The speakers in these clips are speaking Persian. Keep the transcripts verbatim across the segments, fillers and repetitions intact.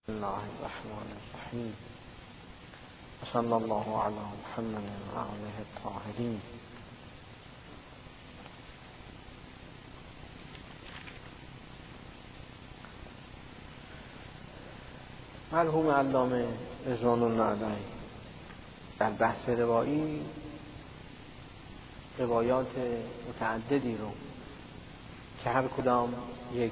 بسم الله الرحمن الرحیم صلی الله علی محمد و آله الطاهرین. مرحوم علامه رضوان الله علیه در بحث روایی روایات متعددی رو که هر کدام یک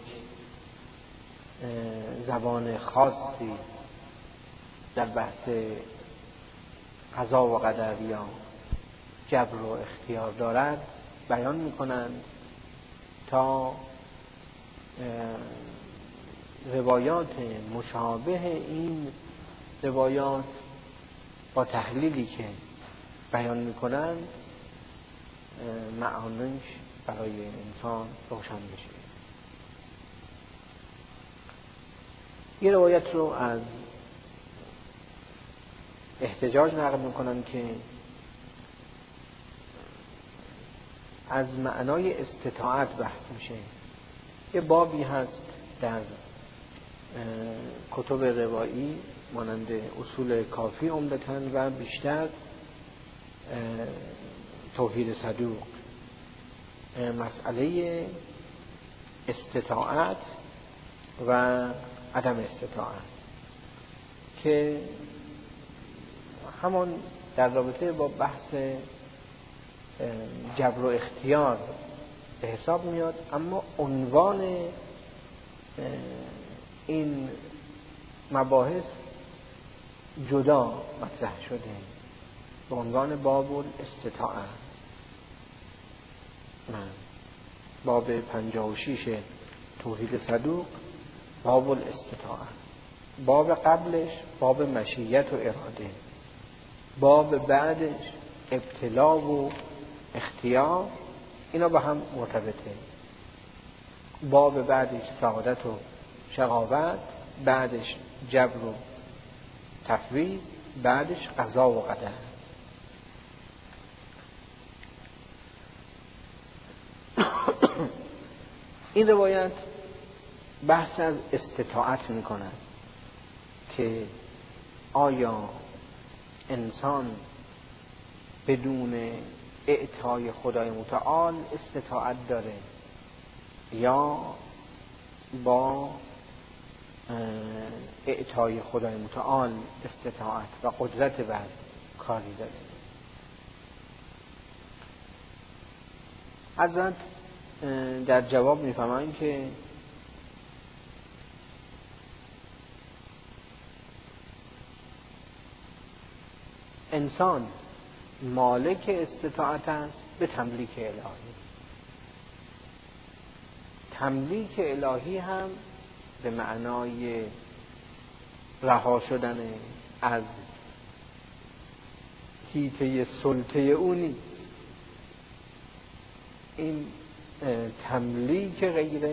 زبان خاصی در بحث قضا و قدر یا جبر و اختیار دارد بیان میکنند تا روایات مشابه این روایات با تحلیلی که بیان میکنند معانیش برای انسان روشن بشه. یه روایت رو از احتجاج نقل میکنن که از معنای استطاعت بحث میشه. یه بابی هست در کتب روایی مانند اصول کافی عمدتاً و بیشتر توحید صدوق، مسئله استطاعت و عدم استطاعت که همان در رابطه با بحث جبر و اختیار به حساب میاد، اما عنوان این مباحث جدا مطرح شده به عنوان باب الاستطاعت. باب پنجاه و شش توحید صدوق باب الاستطاعت، باب قبلش باب مشیت و اراده، باب بعدش ابتلا و اختیار، اینا با هم مرتبطه. باب بعدش سعادت و شقاوت، بعدش جبر و تفویض، بعدش قضا و قدر. این روایت بحث از استطاعت میکنن که آیا انسان بدون اعطای خدای متعال استطاعت داره یا با اعطای خدای متعال استطاعت و قدرت بر کاری داره. حضرت در جواب میفرمایند که انسان مالک استطاعت است به تملیک الهی. تملیک الهی هم به معنای رها شدن از حیطه سلطه او نیست. این تملیک غیر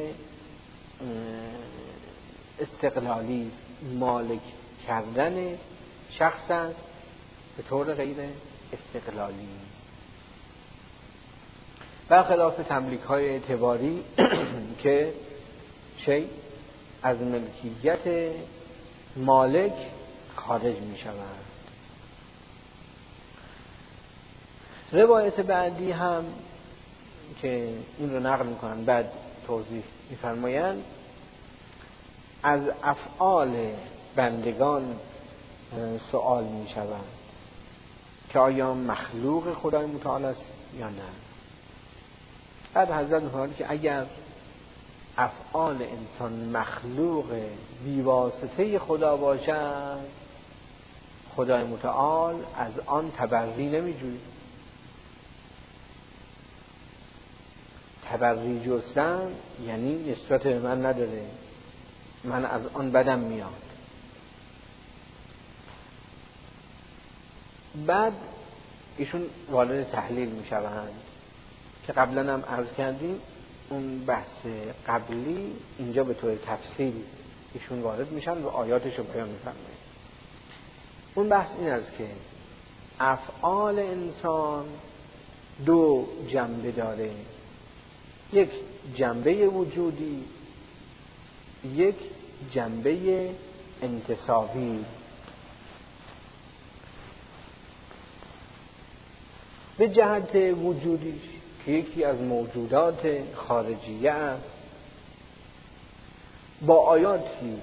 استقلالی، مالک کردن شخص است به طور غیر استقلالی، برخلاف تملیک های اعتباری که شیء از ملکیت مالک خارج می شود. روایت بعدی هم که این رو نقل می کنن بعد توضیح می فرمایند از افعال بندگان سوال می شود که آیا مخلوق خدای متعال است یا نه. بعد حضرت می‌فرمایند که اگر افعال انسان مخلوق بیواسطه خدا باشد، خدای متعال از آن تبری نمی‌جوید. تبری جستن یعنی نسبت به من نداره، من از آن بدم میاد. بعد ایشون وارد تحلیل می شوند که قبلا هم عرض کردیم. اون بحث قبلی اینجا به طور تفصیل ایشون وارد میشن و آیاتش رو بیان میفرمایند. اون بحث این است که افعال انسان دو جنبه داره، یک جنبه وجودی، یک جنبه انتصابی. به جهت وجودیش که یکی از موجودات خارجیه است، با آیاتی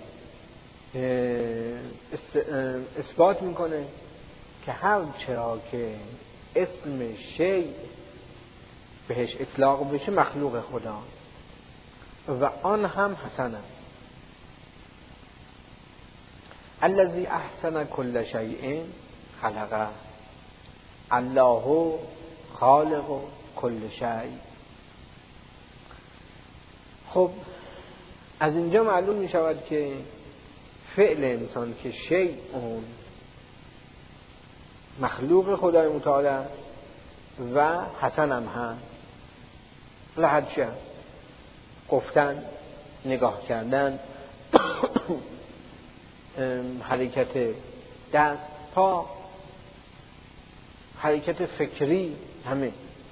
اثبات میکنه که هر چرا که اسم شیء بهش اطلاق بشه مخلوق خدا و آن هم حسن است. الذی احسن کل شیء خلقه الله خالق کل شیء. خب از اینجا معلوم می شود که فعل انسان که شیء اون مخلوق خدای متعال است و حسن هم هست. لحد چه؟ گفتن، نگاه کردن، حرکت دست، پا، حرکت فکری، همه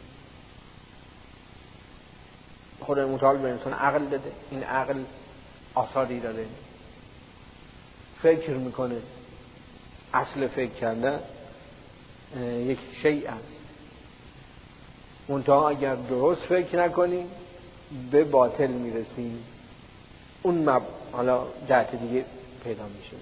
خدای متعال به انسان عقل داده. این عقل آثاری داره، فکر میکنه. اصل فکر کردن یک شیء است، منتها اگر درست فکر نکنیم به باطل میرسیم. اون مب... حالا جهت دیگه پیدا میشه.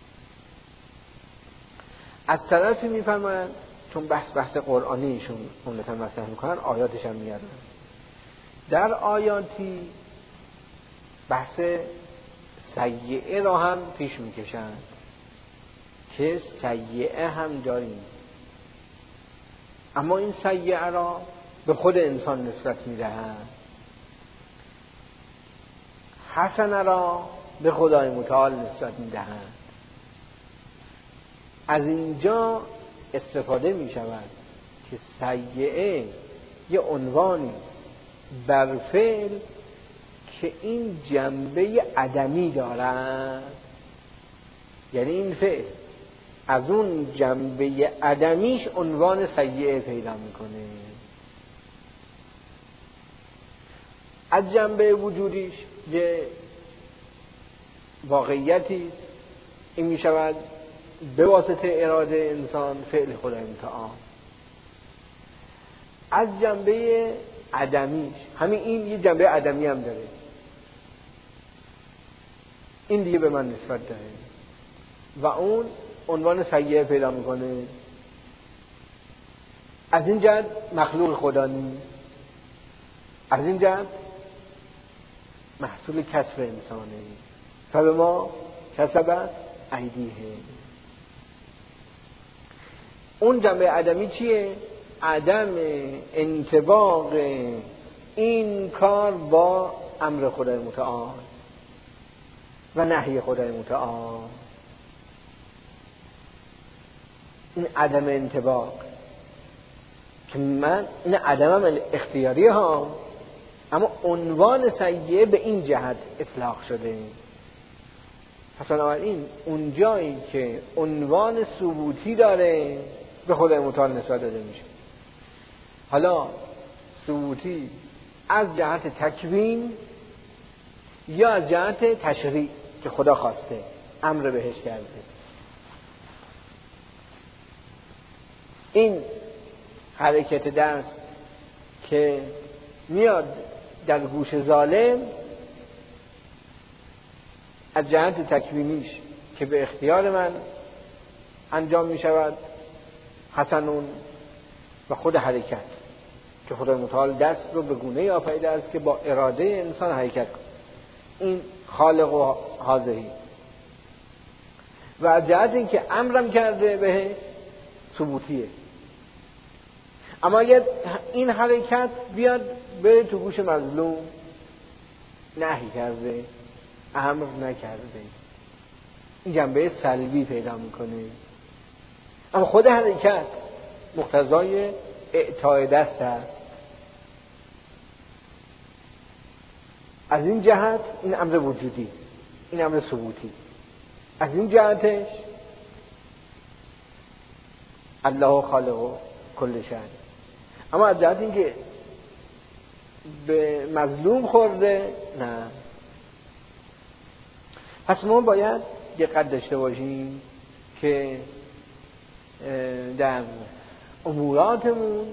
از طرفی میفرمایند چون بحث بحث قرآنیشون عمدتاً مطرح میکنن، آیاتش هم میارن. در آیاتی بحث سیئه را هم پیش میکشند که سیئه هم داریم، اما این سیئه را به خود انسان نسبت میدهند، حسنه را به خدای متعال نسبت میدهند. از اینجا استفاده میشود که سیئه یه عنوانی بر فعل که این جنبه عدمی دارد، یعنی این فعل از اون جنبه عدمیش عنوان سیئه پیدا میکنه. از جنبه وجودیش یه واقعیتی این میشود به واسطه اراده انسان فعل خدای متعال. از جنبه عدمیش همین این یه جنبه عدمی هم داره، این دیگه به من نسبت داره و اون عنوان سیئه پیدا میکنه. از این جهت مخلوق خدا نیست، از این جهت محصول کسب انسانه. فبما کسبت ایدیهم. اون جنبه عدمی چیه؟ عدم انطباق این کار با امر خدای متعال و نهی خدای متعال. این عدم انطباق که من این عدمم اختیاری ها، اما عنوان سیئه به این جهت اطلاق شده. پس بنابراین اون جایی که عنوان ثبوتی داره به خدای متعال نسبت داده میشه. حالا ثبوتی از جهت تکوین یا از جهت تشریع که خدا خواسته امر بهش کرده. این حرکت دست که میاد در گوش ظالم از جهت تکوینیش که به اختیار من انجام می شود حسنون، و خود حرکت که خدای متعال دست رو به گونه‌ای آفریده است که با اراده انسان حرکت کنه. این خالق و حاضری. و از جهت این که امرم کرده بهش ثبوتیه. اما اگر این حرکت بیاد بره تو گوش مظلوم، نهی کرده، امر نکرده، این جنبه سلبی پیدا میکنه. اما خود حرکت مقتضای اعطای دست است. از این جهت این امر وجودی، این امر ثبوتی. از این جهتش الله خالق کل شیء. اما از جهت این که به مظلوم خورده، نه. پس ما باید دقت داشته باشیم که در اموراتمون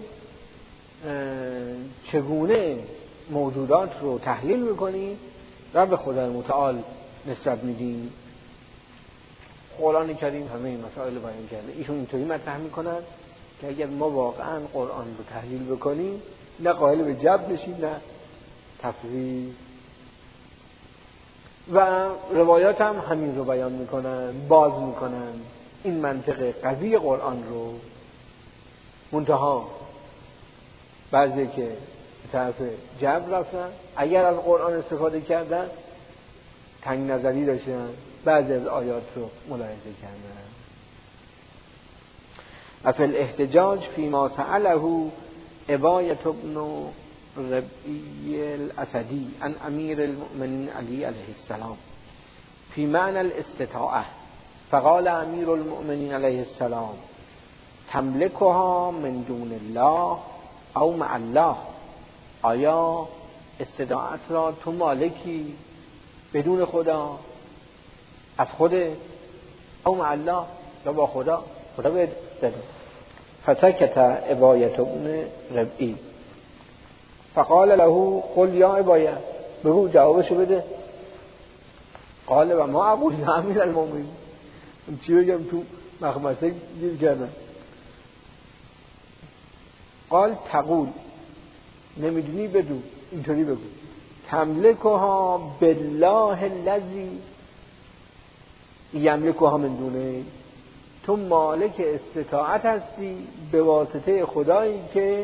چگونه موجودات رو تحلیل میکنیم و به خدای متعال نسبت میدیم. قرآن کریم همه این مسائل رو بیان کرده. ایشون اینطوری مطرح میکنن که اگر ما واقعا قرآن رو تحلیل بکنیم نه قائل به جبر بشیم نه تفویض. و روایات هم همین رو بیان میکنن، باز میکنن این منطق قوی قرآن رو. منتها بعضی که به طرف جبر رفتن، اگر از قرآن استفاده کردن تنگ نظری داشتن، بعضی از آیات رو ملاحظه کردن. و فی الاحتجاج فیما سأله عبایة ابن ربیع الاسدی عن امیر المؤمنین علی علیه السلام فی معنی الاستطاعة فقال امیر المؤمنین علیه السلام تملکها من دون الله او مع الله. آیا استطاعت را تو مالکی بدون خدا، از خود، او مع الله یا با خدا؟ خدا بهت داده. فسکت عبایة ابن ربیع فقال له قل یا عبایة، بگو جوابشو بده. قال و ما اقول یا امیر المؤمنین، چی بگم تو مخمسه گیر کردن. قال تقول، نمیدونی بدو، اینطوری بگو تملکها بالله الذی یملکها من دونه، تو مالک استطاعت هستی به واسطه خدایی که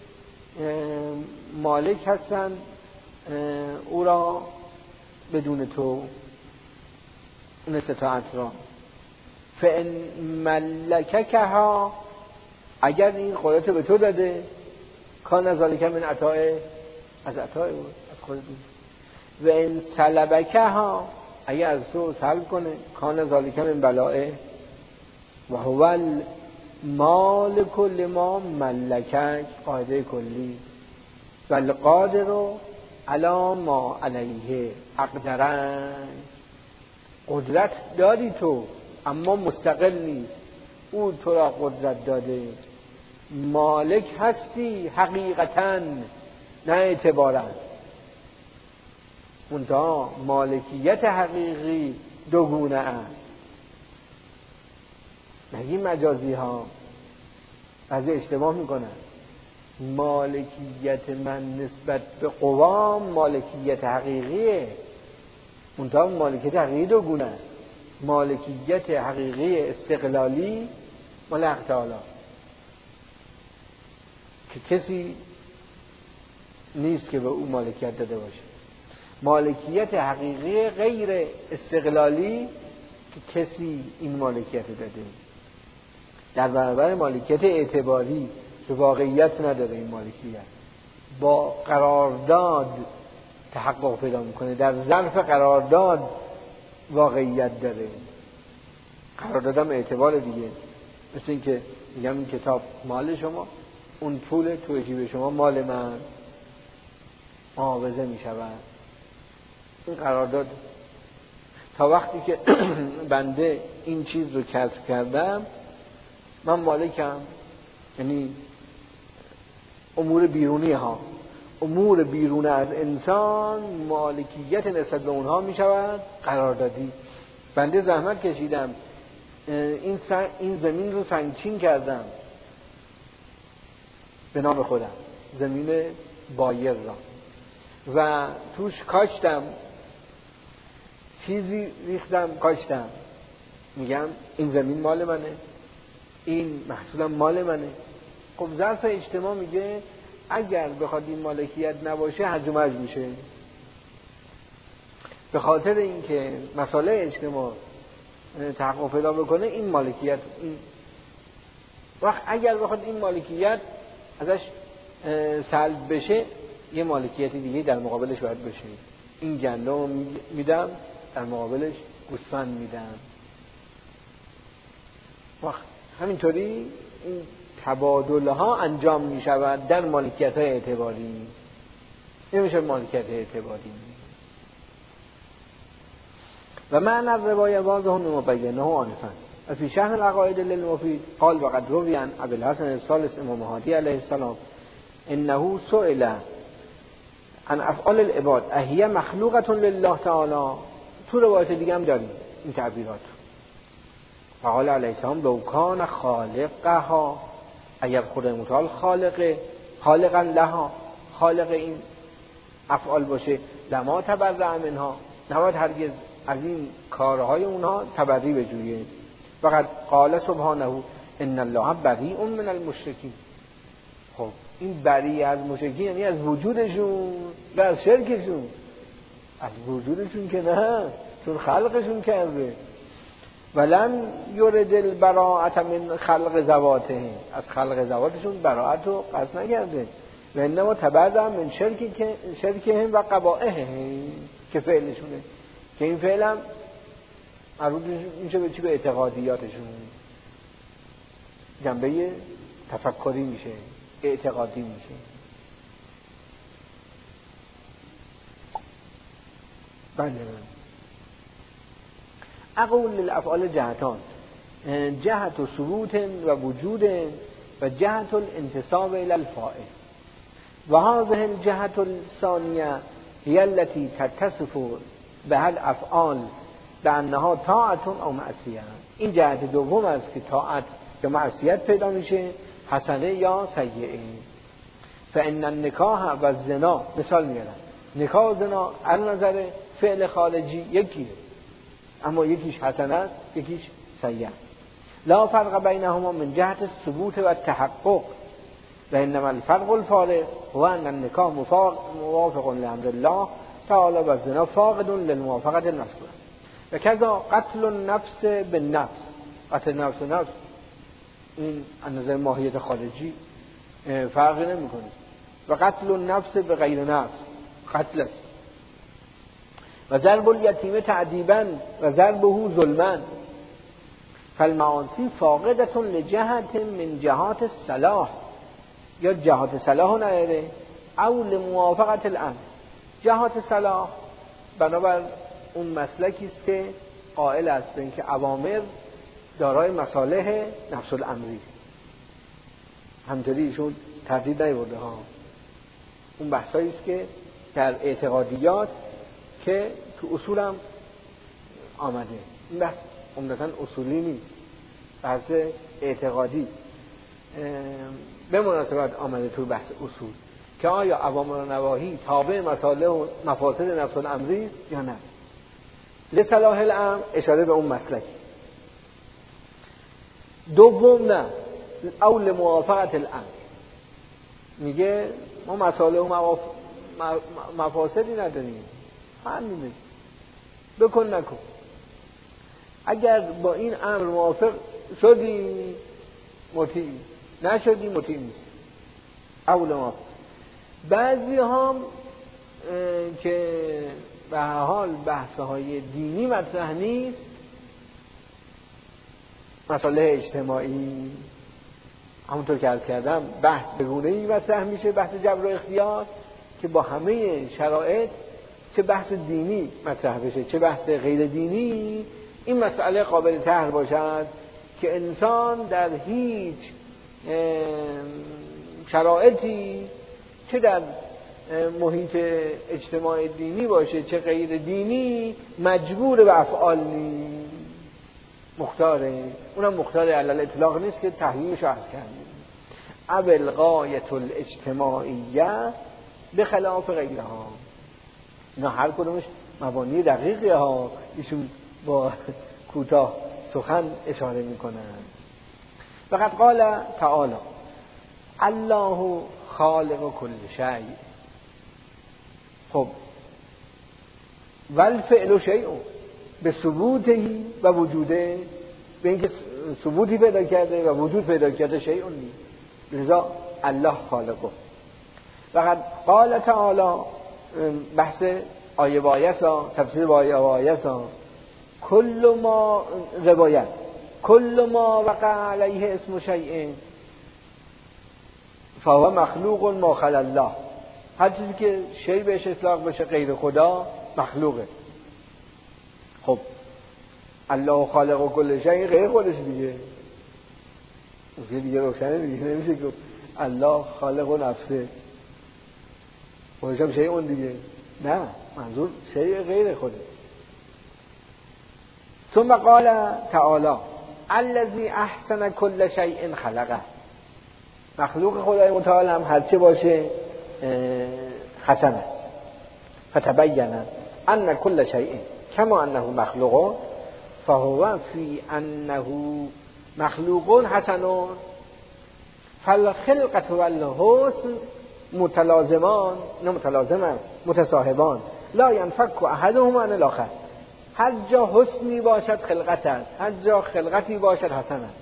مالک هستن او را بدون تو، اون استطاعت را. فان ملککها، اگر این قدرت به تو داده، کان ذالک من عطاء، از عطاء بود، از خودت بود. و ان سلبکها، اگر از تو سلب کنه، کان ذالک من بلاء و هو المالک لما ملکک، قاعده کلی. و القادر علی ما علیه اقدرن، قدرت دادی تو اما مستقل نیست، او تو را قدرت داده، مالک هستی حقیقتاً نه اعتباراً. منتها مالکیت حقیقی دوگونه است. نگی مجازی ها از اشتباه میکنن. مالکیت من نسبت به قوام مالکیت حقیقیه، منتها مالکیت حقیقی دوگونه است. مالکیت حقیقی استقلالی مال حق تعالی که کسی نیست که به او مالکیت داده باشه. مالکیت حقیقی غیر استقلالی که کسی این مالکیت داده، در برابر مالکیت اعتباری که واقعیت نداره. این مالکیت با قرارداد تحقق پیدا میکنه، در ظرف قرارداد واقعیت داره. قراردادم اعتبار دیگه، مثل این که میگم این کتاب مال شما، اون پول توی جیب شما مال من، معاوضه میشود. این قرارداد. تا وقتی که بنده این چیز رو کسب کردم من مالکم، یعنی امور بیرونی ها، امور بیرون از انسان مالکیت نسبت به اونها می شود قراردادی. بنده زحمت کشیدم، این, این زمین رو سنگچین کردم به نام خودم، زمین بایر را، و توش کاشتم، چیزی ریختم کاشتم، میگم این زمین مال منه، این محصولم مال منه. خب ظرف اجتماع میگه اگر بخواد این مالکیت نباشه هرج و مرج میشه. به خاطر اینکه مسائل اجتماع تحقق پیدا بکنه این مالکیت، این وقت اگر بخواد این مالکیت ازش سلب بشه یه مالکیت دیگه در مقابلش باید بشه. این گندم میدم در مقابلش گوسفند میدم. وقت همینطوری این تبادل ها انجام می شود در مالکیت های اعتباری. این میشه مالکیت اعتباری. و معنی الروایه واضح مبینه آنفا و فی شرح العقاید للمفید قال وقد روی عن ابی الحسن الثالث امام هادی علیه السلام انه سئل عن افعال العباد اهی مخلوقه لله تعالی. تو روایت دیگه هم داریم این تعبیرات. فقال علیه السلام لو کان خالقها، اگر خدای متعال خالق خالقا لها خالق این افعال باشه لما تبرع منها، نباید هرگز از این کارهای اونها تبرئی بجویه. فقط قال سبحانه ان الله بریء من المشرکین. خب این بری از مشرکین یعنی از وجودشون و از شرکشون. از وجودشون که نه، چون خلقشون کرده. ولن یرد البراءة من خلق ذواته، از خلق ذواتشون براءت رو قصد نکرده. و انما تبرع من شرک شرکهم و قبائحهم که فعلشونه، که این فعل هم مربوط میشه به چی؟ به اعتقادیاتشون. جنبه تفکری میشه، اعتقادی میشه. بله اقول للافعال جهتان، جهت و ثبوت و وجود و جهت الانتساب الى الفاعل و هذه الجهت الثانیه هي التي تتصف بها الافعال بانها طاعت او معصیه. این جهت دوم است که طاعت یا معصیت پیدا میشه، حسنه یا سیئه. فان النکاح و الزنا، مثال میارم، نکاح و زنا از نظر فعل خارجی یکیه، اما یکیش حسنه است یکیش سیئه. لا فرق بینهما من جهت الثبوت و التحقق و انما الفرق الفارق هو ان النکاح موافق لامر الله تعالی و الزنا فاقد للموافقه المذکوره. و کذا قتل النفس بالنفس، قتل نفس نفس این از نظر ماهیت خارجی فرقی نمیکنه. و قتل النفس به غیر نفس قتل است. و ضرب الیتیم تعذیبا و ضربه ظلما. فالمعاصی فاقدة لجهت من جهات الصلاح، یا جهات صلاح نداره، او لموافقت الامر. جهات صلاح بنابر اون مسلکی است که قائل است به اینکه اوامر دارای مصالح نفس الامری. همطوری ایشون تردید نیورده ها. اون بحثایی است که در اعتقادیات که تو اصول هم آمده. این بحث عمدتاً اصولی نیست، بحث اعتقادی به مناسبت آمده تو بحث اصول که آیا اوامر و نواهی تابع مصالح و مفاسد نفس الامری است یا نه. لصلاح الامر اشاره به اون مسلک. دوم نه، او لموافقت الامر، میگه ما مصالح و مواف... مفاسدی نداریم، همینه، بکن نکن. اگر با این امر موافق شدی مطیع، نشدی مطیع نیست. اول ما بعضی هم که به هر حال بحث‌های دینی مطرح نیست، مسائل اجتماعی، همونطور که عرض کردم بحث به گونه‌ای مطرح میشه، بحث جبر و اختیار، که با همه شرایط چه بحث دینی مطرح بشه چه بحث غیر دینی، این مسئله قابل طرح باشد که انسان در هیچ شرایطی، چه در محیط اجتماع دینی باشه چه غیر دینی، مجبور به افعال نیست، مختاره. اونم مختار علل اطلاق نیست که تحلیلش عرض کردیم. اول غایت الاجتماعیه به خلاف غیرها. اینا هر کدومش مبانی دقیقی ها، ایشون با کوتاه سخن اشاره میکنن. فقط قال تعالی الله خالق کل شیء. خب والفعل شیء به ثبوتهی و وجوده، به اینکه ثبوتی پیدا کرده و وجود پیدا کرده شیء نیست، لذا الله خالقه. فقط قال تعالی، بحث آیه و آیه ها، تفسیر با آیه و آیه ها، کل ما روایت کل ما وقع علیه اسم شیء فهو مخلوق ما خلا الله. هر چیزی که شیء بهش اطلاق بشه غیر خدا مخلوقه. خب الله خالق و کل شیء غیر خودش دیگه، اون دیگه روشنه دیگه، نمیشه که الله خالق و نفسه خودش هم شیء اون دیگه، نه، منظور شیء غیر خوده. ثم قال تعالی الذی احسن کل شیء خلقه، مخلوق خدای متعال هم هرچه باشه حسن است. فتبین ان کل شیء کما انه مخلوق فهو فی انه مخلوق حسن فالخلقة والحسن متلازمان، نه متلازمان، متصاحبان، لا ينفك احدهما عن الاخر. هر جا حسنی باشد خلقت است، هر جا خلقتی باشد حسن است.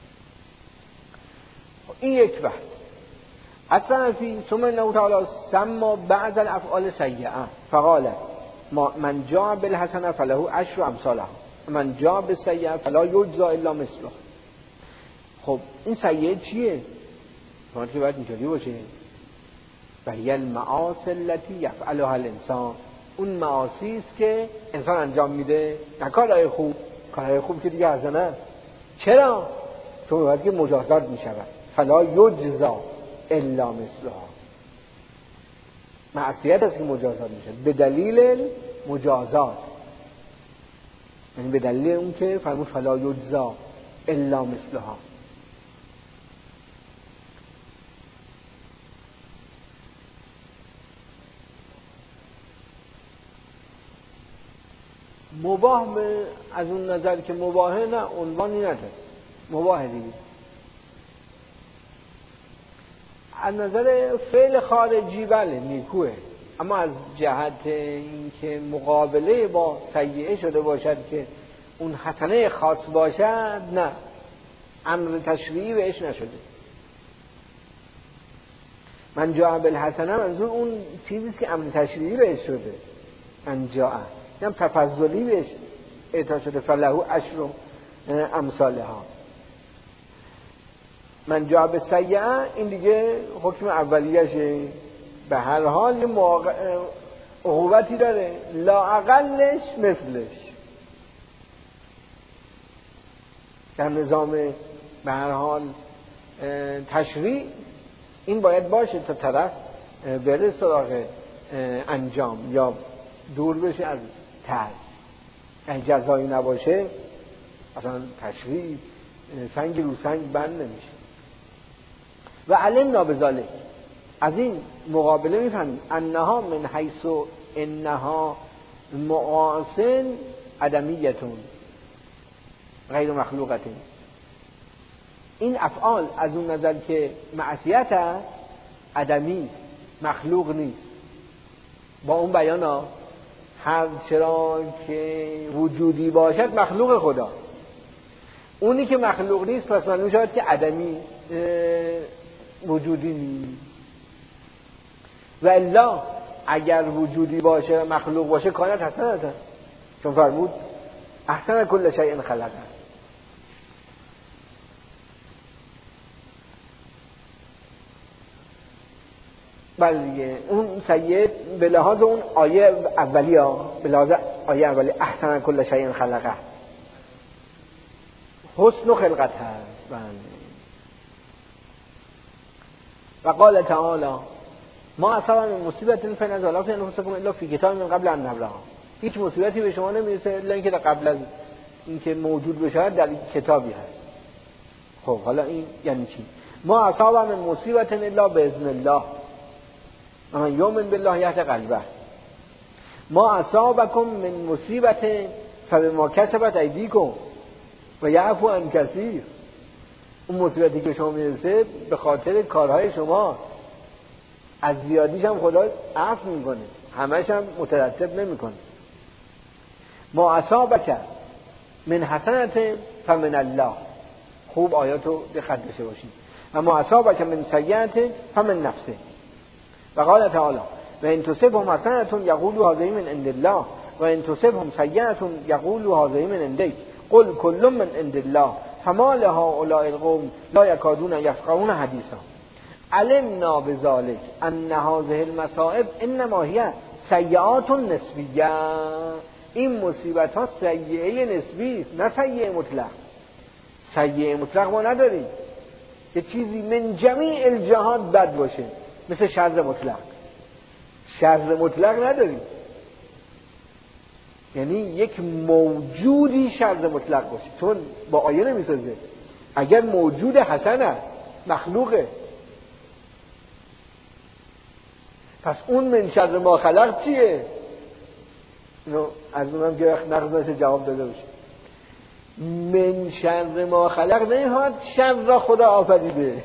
این یک بحث. اصلا فی ثم انه تعالی سما بعض الافعال سیئه فقال من جاء بالحسنه فله عشر امثالها من جاء بالسیئه فلا یجزى الا مثله. خب این سیئه چیه؟ شما که باید اینطوری باشه و هی المعاصی التي یفعلها الانسان، اون معاصی است که انسان انجام میده، نه کارهای خوب. کارهای خوب که دیگه حسنه است. چرا؟ چون باید که مجازات میشود. فلا یجزى الا مثلها، معصیت است که مجازات میشه به دلیل مجازات، یعنی به دلیل اون که فرمود فلا یجزى الا مثلها. مباح از اون نظر که مباهه، نه عنوانی نداره، مباح دیگه. از نظر فعل خارجی بله نیکوه، اما از جهت اینکه مقابله با سیئه شده باشد که اون حسنه خاص باشد، نه، امر تشریعی بهش نشده. من جاء بالحسنه منظور اون چیزیست که امر تشریعی بهش شده، من جاء یعنی تفضلی بهش اعطا شده، فله عشر امثالها. من جاء بالسیئه این دیگه حکم اولیشه، به هر حال عقوبتی داره، لا اقلش مثلش. در نظام به هر حال تشریع این باید باشه تا طرف بره سراغ انجام یا دور بشه از ترک. اگه جزایی نباشه اصلا تشریع سنگ رو سنگ بند نمیشه. و علمنا بذالک، از این مقابله میفهمیم انها من حیث انها معاصن ادمیتون غیر مخلوقتون، این افعال از اون نظر که معصیت است ادمی، مخلوق نیست. با اون بیان ها هر چرا که وجودی باشد مخلوق خدا، اونی که مخلوق نیست پس معلوم شود که ادمی وجودی نیست. و الا اگر وجودی باشه مخلوق باشه کانت حسن هست، چون فرمود احسن کل شیء خلقه. بله دیگه اون سید به لحاظ اون آیه اولی ها، به لحاظ آیه اولی احسن کل شیء خلقه حسن و خلقت هست. بله. و قال تعالی ما اصاب من مصیبت فی نزلات انفسکم الا فی کتاب من قبل ان نبرها، هیچ مصیبتی به شما نمیرسه الا اینکه قبل از اینکه موجود بشه در کتابی هست. خب حالا این یعنی چی؟ ما اصاب من مصیبت الا باذن الله و من یؤمن بالله یهد قلبه. ما اصابکم من مصیبت فبما کسبت ایدیکم و یعفو عن کثیر. اون مصیبتی که شما میرسه به خاطر کارهای شما، از زیادیش هم خدا عفو میکنه، همش هم مترتب نمیکنه. ما اصابک من حسنت فمن الله، خوب آیاتو دقت داشته باشید. و ما اصابک من سیئت فمن نفسه. و قال تعالی و ان تصبهم حسنة یقولوا هذه من عند الله و ان تصبهم سیئة یقولوا هذه من عندک قل كل من عند الله فما لهؤلاء القوم لا يكادون يفقهون حديثا. علمنا بذلك ان هذه المصائب انما هي سیئات نسبیه. این مصیبت ها سیئه نسبی است، نه سیئه مطلق. سیئه مطلق ما نداریم که چیزی من جمیع الجهات بد باشه، مثل شر مطلق. شر مطلق نداریم، یعنی یک موجودی شر مطلق باشه، چون با آیه نمیسازه. اگر موجود حسن است، مخلوقه، پس اون من شر ما خلق چیه؟ اینو از اونم که وقت نقض جواب داده باشه. من شر ما خلق نمی‌خواد شر را خدا آفریده.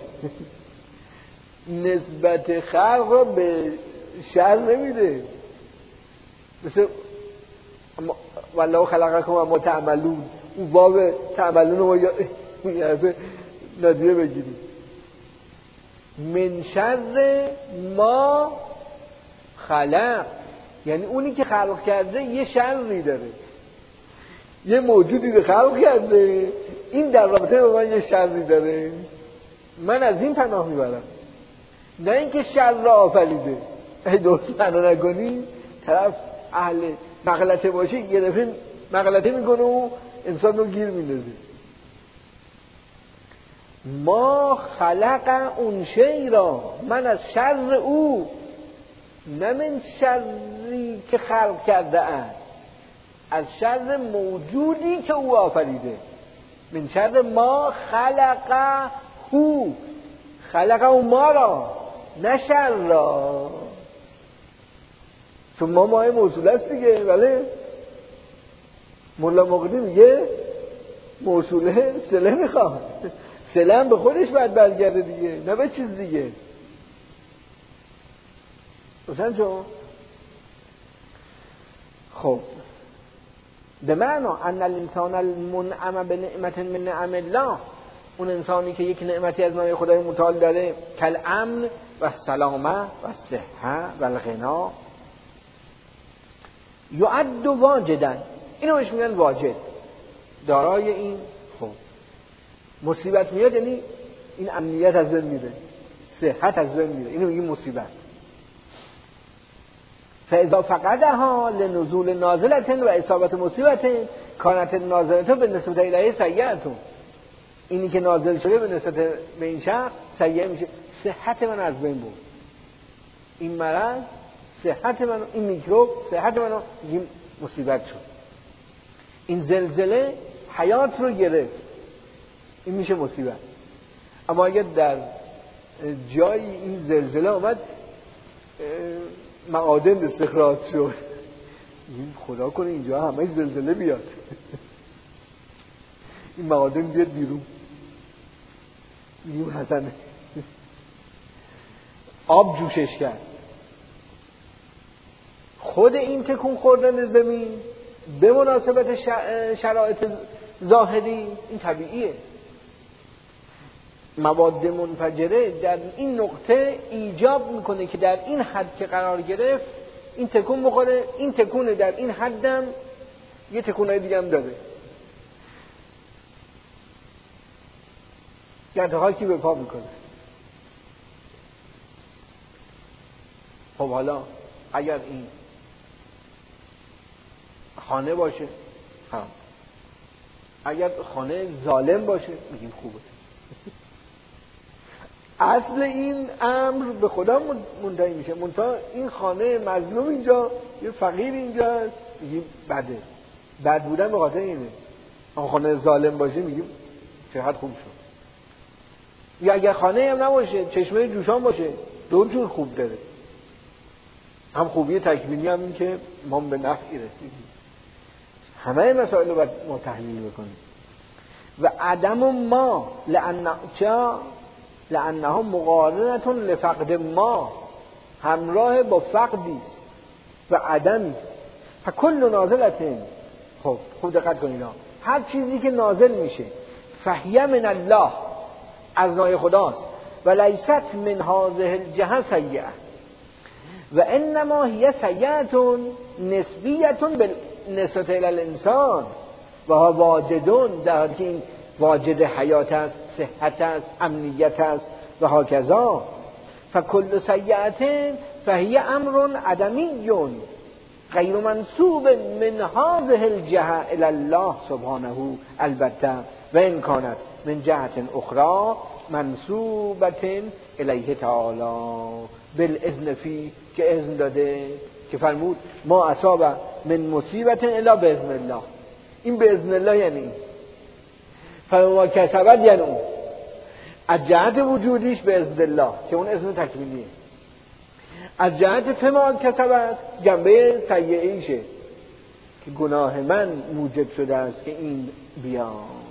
نسبت خلق را به شر نمیده. مثل والله خلقکم و ما تعملون، اون باب تعملون رو یاد نادیه بگیریم. من شر ما خلق یعنی اونی که خلق کرده یه شری داره، یه موجودی رو خلق کرده، این در رابطه با من یه شری داره، من از این پناه میبرم، نه اینکه شر را آفریده. ای درست پناه نکنی طرف اهل مغلطه باشه، یه دفعه مغلطه میکنه و انسان رو گیر میندازه. ما خلق اون شی را، من از شر او، نه من شری که خلق کرده است، از شر موجودی که او آفریده. من شر ما خلق هو، خلق او ما را، نه شر را، چون ما ماه موصول است دیگه. بله مولا مقدی میگه موصوله صله میخواد، صله هم به خودش باید برگرده دیگه، نه به چیز دیگه. روشن شو؟ خب به معنی ان الانسان المنعم به نعمت من نعم الله، اون انسانی که یک نعمتی از نعمت خدای متعال داره، کل امن و سلامه و صحه و الغنا، یعد واجدا، اینو بهش میگن واجد، دارای این. خب مصیبت میاد یعنی این امنیت از بین میره، صحت از بین میره، اینو میگیم مصیبت. فاذا فقدها لنزول نازلة و اصابت مصیبت کانت نازلة به نسبت الیه سیئة، اینی که نازل شده به نسبت به این شخص سیئه میشه. صحت من از بین بود، این مرض صحت من، این میکروب صحت من، این مصیبت شد. این زلزله حیات رو گرفت، این میشه مصیبت. اما اگر در جایی این زلزله آمد معادن استخراج شد، خدا کنه اینجا همه زلزله بیاد، این معادن بیاد بیرون، این حسنه، آب جوشش کرد. خود این تکون خوردن زمین به مناسبت شرایط ظاهری این طبیعیه. مواد منفجره در این نقطه ایجاب میکنه که در این حد که قرار گرفت این تکون بخوره، این تکون در این حدم یه تکونای دیگه هم داره، گرده‌هایی به پا میکنه. خب حالا اگر این خانه باشه هم، اگر خانه ظالم باشه میگیم خوبه. اصل این امر به خدا منتهی میشه، منتها این خانه مظلوم اینجا، یه فقیر اینجا، میگیم بده، بد بودن به خاطر اینه. اما خانه ظالم باشه میگیم چقدر خوب شد. یا اگر خانه هم نباشه، چشمه جوشان باشه، دو جور خوب داره، هم خوبی تکوینی هم این که ما به نفعی رسیدیم. همه مسائل رو باید ما تحلیل بکنیم. و عدم ما لأن چا لأنها مقارنة لفقد ما، همراه با فقدی و عدمی. فکل نازلة، خب خوب دقت کنید، هر چیزی که نازل میشه فهیه من الله، از نوع خداست، و لیست من هذه الجهه سیئه، و انما هی سیئه نسبیه بالنسبه الی الانسان و ها واجدون، در حالی که این واجد حیات است، صحت است، امنیت است و هاکذا. فکل سیئه فهی امر عدمی، غیر منسوب من هذه الجهه الی الله سبحانه، البته و ان کانت من جهت اخرى منسوبه الیه تعالی بالاذن فی، که اذن داده که فرمود ما اصاب من مصیبت الا باذن الله. این باذن الله یعنی فما کسبت، یعنی اون از جهت وجودیش باذن الله که اون اذن تکمیلیه، از جهت فما کسبت جنبه سیئه‌ایشه که گناه من موجب شده است که این بیاد.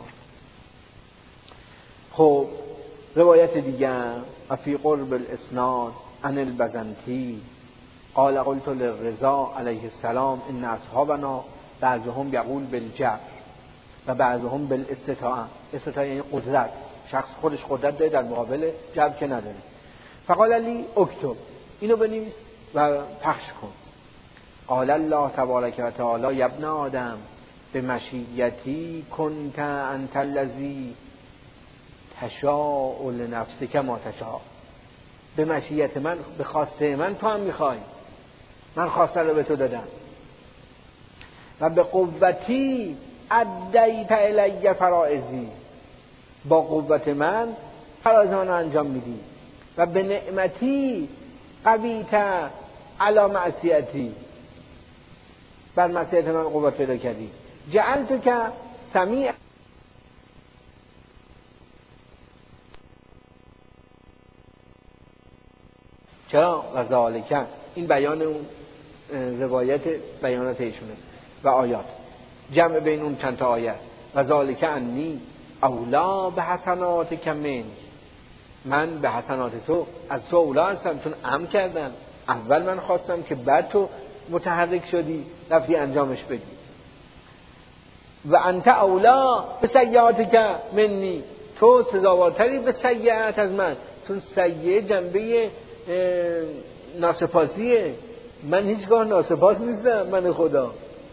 خب روایت دیگر فی قرب الاسناد عن البزنطی قال قلت للرضا علیه السلام ان اصحابنا بعضهم یقول بالجبر و بعضهم بالاستطاعه. استطاعه یعنی قدرت، شخص خودش قدرت داره در مقابل جبر که نداره. فقال لی اکتب، اینو بنویس و پخش کن. قال الله تبارک و تعالی یا ابن آدم به مشیتی کنت انت الذی تشاء لنفسک ما تشاء. به مشیت من، به خواسته من تو هم میخوای، من خواسته رو به تو دادم. و به قوتی ادیت الی فرائضی، با قوت من فرائض من رو انجام میدی. و به نعمتی قویت علی معصیتی، بر معصیت من قوت پیدا کردی. جعلت که سمیع، چرا؟ و ذالک، این بیان اون روایت بیانات ایشونه و آیات، جمع بین اون چند تا آیه است. و ذالک انی اولا به حسنات کمن، من به حسنات تو از تو اولا هستم، چون عم کردم. اول من خواستم که بعد تو متحرک شدی رفتی انجامش بدی. و انت اولا به سیئات که منی، تو سزاوارتری به سیئات از من، چون سیئه جنبه ناسپاسیه. من هیچگاه ناسپاس نیستم، من خدا.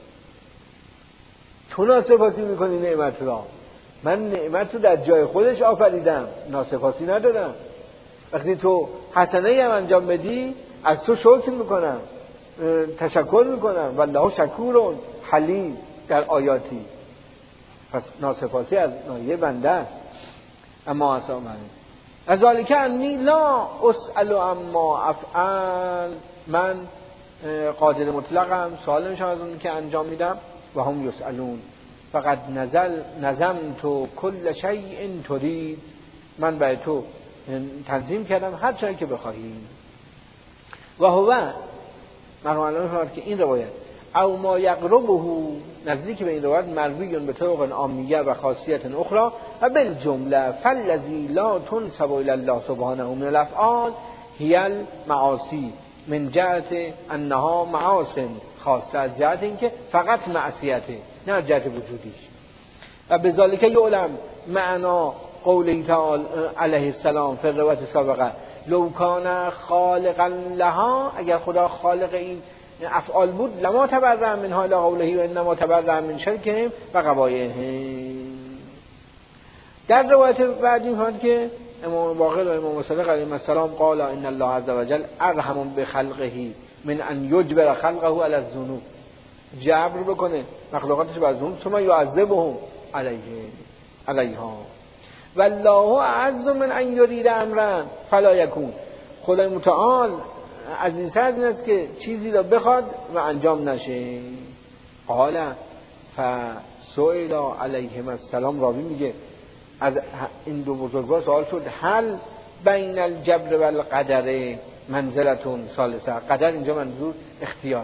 تو ناسپاسی میکنی نعمت را، من نعمت رو در جای خودش آفریدم، ناسپاسی ندارم. وقتی تو حسنه هم انجام بدی از تو شکر میکنم، تشکر میکنم. والله شکور حلیم در آیاتی. پس ناسپاسی از نایه بنده است. اما اصلا من از ذالک انی لا اسأل اما افعل، من قادر مطلقم، سوال نمیشم از اون که انجام میدم. و هم یسألون فقط نزل نظمت کل شیء ترید، من برای تو تنظیم کردم هر چیزی که بخواهی. و هو مرحوم علامه فرمود که این روایت او ما یقربه، نزدیک به این روایت، مروی به طرق عامیه و خاصیت اخرى و بالجمله فالذی لا تنسب الی الله سبحانه من الافعال هی المعاصی من جهت انها معاصن خاصه، از جهت اینکه فقط معصیته، نه از جهت وجودیش. و بذالک یعلم معنا قوله تعالی علیه السلام فی الروایت سابقه لو کان خالقا لها، اگر خدا خالق این افعال بود لما تبرأ منها الی قوله و انما تبرأ من شرکهم و قبایحهم. در روایت بعدی میاد که امام باقر و امام صادق علیهم السلام قال ان الله عز وجل ارحم بخلقه من ان یجبر خلقه علی الذنوب، جبر بکنه مخلوقاتش بر ذنوب ثم یعذبهم علیه علیها. والله اعز من ان یرید امرا فلا یکون، خدای متعال عزیزتر از این است که چیزی را بخواد و انجام نشه. قال فسئل علیهم السلام، راوی میگه از این دو بزرگوار سوال شد هل بین الجبر و القدر منزلتون ثالثه، قدر اینجا منظور اختیاره.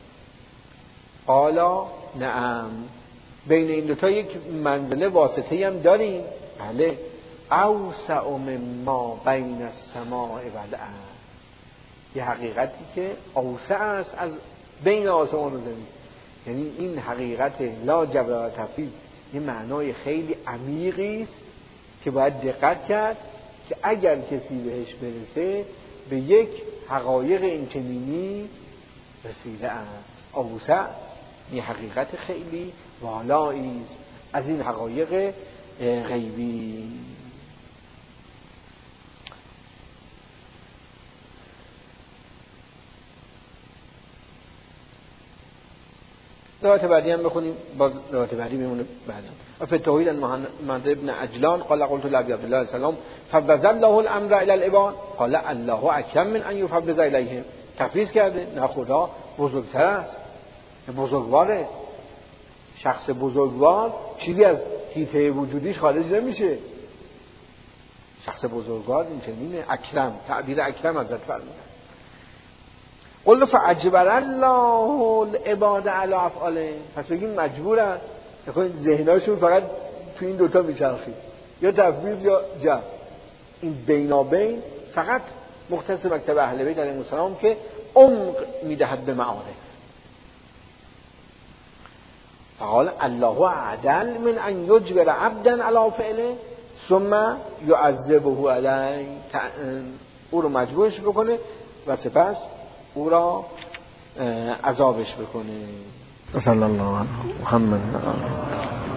قال نعم، بین این دوتا یک منزله واسطه‌ای هم داریم. بله، اوسع مما بین السماء و الارض، یه حقیقتی که اوسع است از بین آسمان و زمین. یعنی این حقیقت لا جبر و تفویض یه معنای خیلی عمیقی است که باید دقت کرد که اگر کسی بهش برسه به یک حقایق اینچنینی رسیده است. اوسع یه حقیقت خیلی والایی است از این حقایق غیبی. روایت بعدی هم بخونیم، باز روایت بعدی میمونه بعدا. و فی توحید محمد ابن عجلان قال قلت لابی عبدالله السلام فوض الله الامر الى العباد قال الله اکرم من ان یفوض الیهم. تفویض کرده، نه خدا بزرگتر است، بزرگواره. شخص بزرگوار چیزی از حیطه وجودیش خارج نمیشه. شخص بزرگوار این چنینه، اکرم، تعبیر اکرم ازت فرمودن. قل فاجبر الله العباد علی افعاله. پس بگیم مجبورن، یعنی ذهناشون فقط تو این دوتا میچرخید، یا تفویض یا جمع. این بینابین فقط مختص مکتب اهل بیت علیهم السلام که عمق میدهد به معارف. فقال الله عدل من ان یجبر عبدا علی فعله ثم یعذبه علی، او رو مجبورش بکنه و سپس او را عذابش بکنه. صلی الله علیه محمد.